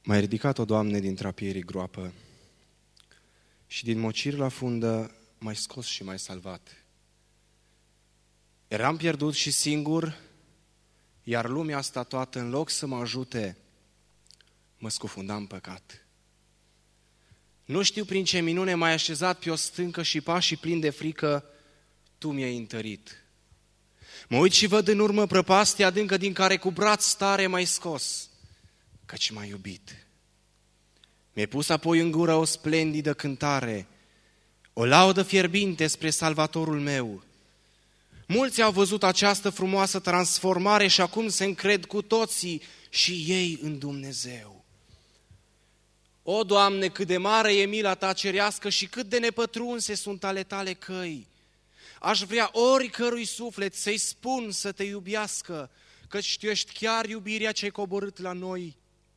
M-ai ridicat-o, Doamne, din trapierii groapă și din mociri la fundă m-ai scos și m-ai salvat. Eram pierdut și singur, iar lumea asta toată, în loc să mă ajute, mă scufunda în păcat. Nu știu prin ce minune m-ai așezat pe o stâncă și pașii plini de frică, Tu mi-ai întărit. Mă uit și văd în urmă prăpastia adâncă din care cu braț tare m-ai scos, căci m-ai iubit. Mi-ai pus apoi în gură o splendidă cântare, o laudă fierbinte spre Salvatorul meu. Mulți au văzut această frumoasă transformare și acum se încred cu toții și ei în Dumnezeu. O, Doamne, cât de mare e mila Ta cerească și cât de nepătrunse sunt ale Tale căi. Aș vrea oricărui suflet să-i spun să Te iubească, căci Tu ești chiar iubirea ce-ai coborât la noi.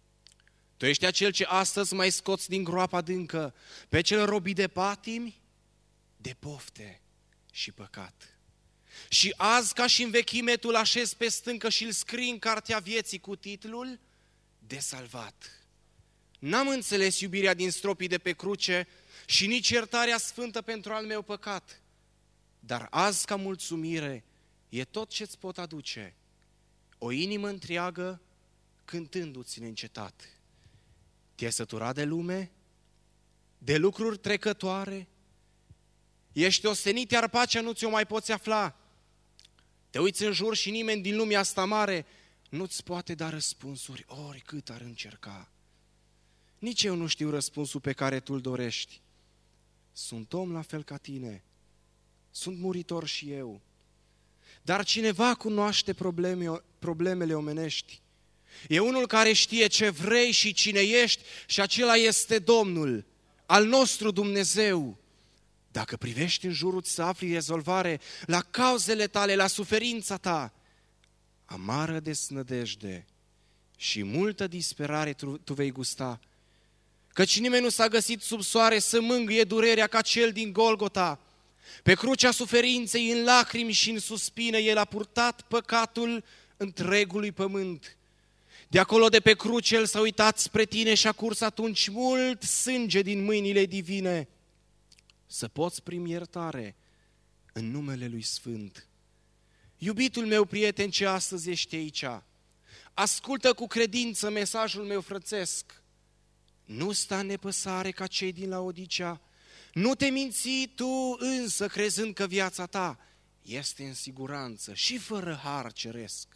Tu ești acel ce astăzi m-ai scoți din groapa adâncă, pe cel robit de patimi, de pofte și păcat. Și azi, ca și în vechime, Tu-l așezi pe stâncă și îl scrii în cartea vieții cu titlul de salvat. N-am înțeles iubirea din stropii de pe cruce și nici iertarea sfântă pentru al meu păcat. Dar azi, ca mulțumire, e tot ce-ți pot aduce, o inimă întreagă cântându-ți neîncetat. Te-ai săturat de lume, de lucruri trecătoare, ești ostenit, iar pacea nu ți-o mai poți afla. Te uiți în jur și nimeni din lumea asta mare nu-ți poate da răspunsuri, oricât ar încerca. Nici eu nu știu răspunsul pe care tu-l dorești. Sunt om la fel ca tine, sunt muritor și eu. Dar cineva cunoaște problemele omenești. E unul care știe ce vrei și cine ești și acela este Domnul, al nostru Dumnezeu. Dacă privești în jurul, să afli rezolvare la cauzele tale, la suferința ta. Amară desnădejde și multă disperare tu vei gusta, căci nimeni nu s-a găsit sub soare să mângâie durerea ca cel din Golgota. Pe crucea suferinței, în lacrimi și în suspine, El a purtat păcatul întregului pământ. De acolo, de pe cruce, El s-a uitat spre tine și a curs atunci mult sânge din mâinile divine, să poți primi iertare în numele Lui Sfânt. Iubitul meu prieten ce astăzi ești aici, ascultă cu credință mesajul meu frățesc. Nu sta în nepăsare ca cei din Laodicea, nu te minți tu însă crezând că viața ta este în siguranță și fără har ceresc.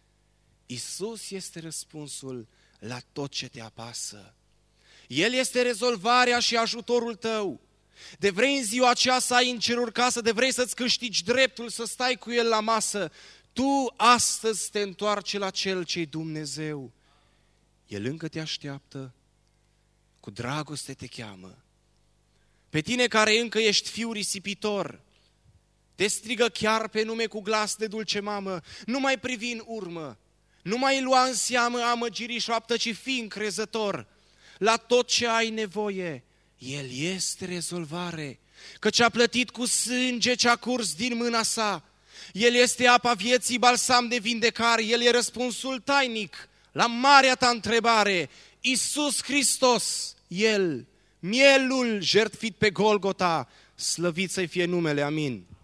Iisus este răspunsul la tot ce te apasă. El este rezolvarea și ajutorul tău. De vrei în ziua aceea să ai în ceruri casă, de vrei să-ți câștigi dreptul să stai cu El la masă, tu astăzi te întoarce la Cel ce-i Dumnezeu. El încă te așteaptă, cu dragoste te cheamă. Pe tine care încă ești fiu risipitor, te strigă chiar pe nume cu glas de dulce mamă, nu mai privi în urmă, nu mai lua în seamă amăgirii șoaptă, ci fii încrezător. La tot ce ai nevoie, El este rezolvare, căci a plătit cu sânge ce a curs din mâna sa. El este apa vieții, balsam de vindecare, El e răspunsul tainic la marea ta întrebare. Iisus Hristos, El, mielul jertfit pe Golgota, slăvit să-i fie numele, amin.